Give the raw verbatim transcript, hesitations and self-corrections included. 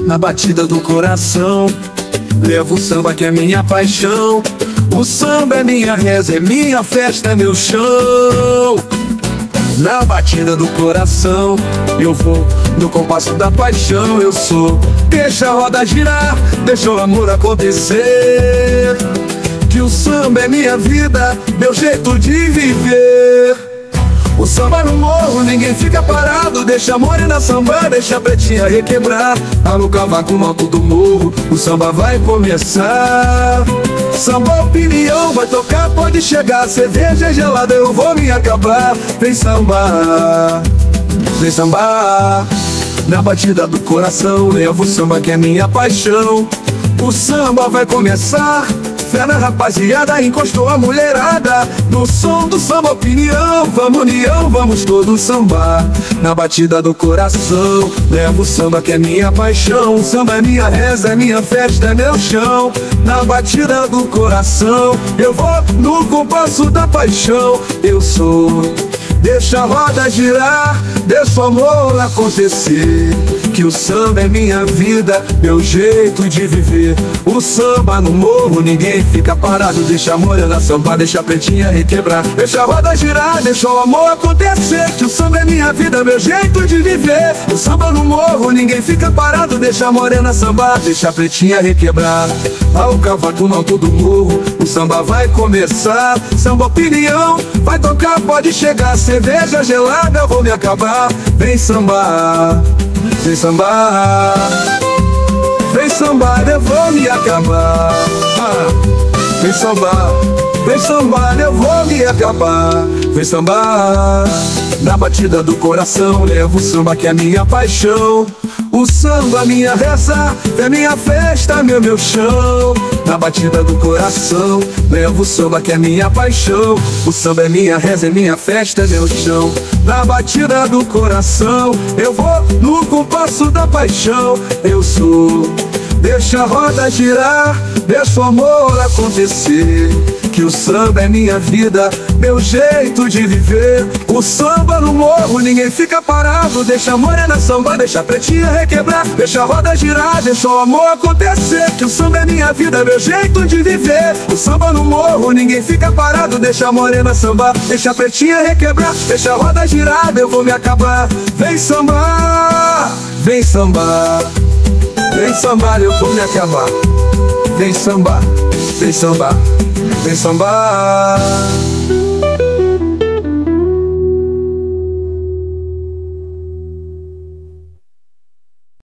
na batida do coração. Levo o samba que é minha paixão. O samba é minha reza, é minha festa, é meu chão. Na batida do coração eu vou, no compasso da paixão eu sou. Deixa a roda girar, deixa o amor acontecer, que o samba é minha vida, meu jeito de viver. O samba no morro, ninguém fica parado. Deixa a morena sambar, deixa a pretinha requebrar. Tá no cavaco no alto do morro, o samba vai começar. Samba opinião, vai tocar, pode chegar. Cerveja gelada, eu vou me acabar. Vem sambar, vem sambar, na batida do coração. Levo o samba que é minha paixão. O samba vai começar. Fé na rapaziada, encostou a mulherada. No som do samba opinião, vamos união, vamos todos sambar. Na batida do coração, levo o samba que é minha paixão. O samba é minha reza, é minha festa, é meu chão. Na batida do coração, eu vou no compasso da paixão. Eu sou, deixa a roda girar, deixa o amor acontecer, que o samba é minha vida, meu jeito de viver. O samba no morro, ninguém fica parado. Deixa a morena sambar, deixa a pretinha requebrar. Deixa a roda girar, deixa o amor acontecer, que o samba é minha vida, meu jeito de viver. O samba no morro, ninguém fica parado. Deixa a morena sambar, deixa a pretinha requebrar. Ao cavaco no alto do morro, o samba vai começar. Samba opinião, vai tocar, pode chegar. Cerveja gelada, eu vou me acabar. Vem sambar, vem sambar, vem sambar, eu vou me acabar. ah, Vem sambar, vem sambar, eu vou me acabar. Vem sambar, na batida do coração. Levo o samba que é minha paixão. O samba, minha reza, é minha festa, meu, meu chão. Na batida do coração, levo o samba que é minha paixão. O samba é minha reza, é minha festa, é meu chão. Na batida do coração, eu vou no compasso da paixão. Eu sou, deixa a roda girar, deixa o amor acontecer, que o samba é minha vida, meu jeito de viver. O samba no morro, ninguém fica parado. Deixa a morena sambar, deixa a pretinha requebrar. Deixa a roda girar, deixa o amor acontecer, que o samba é minha vida, meu jeito de viver. O samba no morro, ninguém fica parado. Deixa a morena sambar, deixa a pretinha requebrar. Deixa a roda girar, eu vou me acabar. Vem sambar, vem sambar, vem sambar, eu vou me acabar. Vem sambar, vem sambar, vem sambar.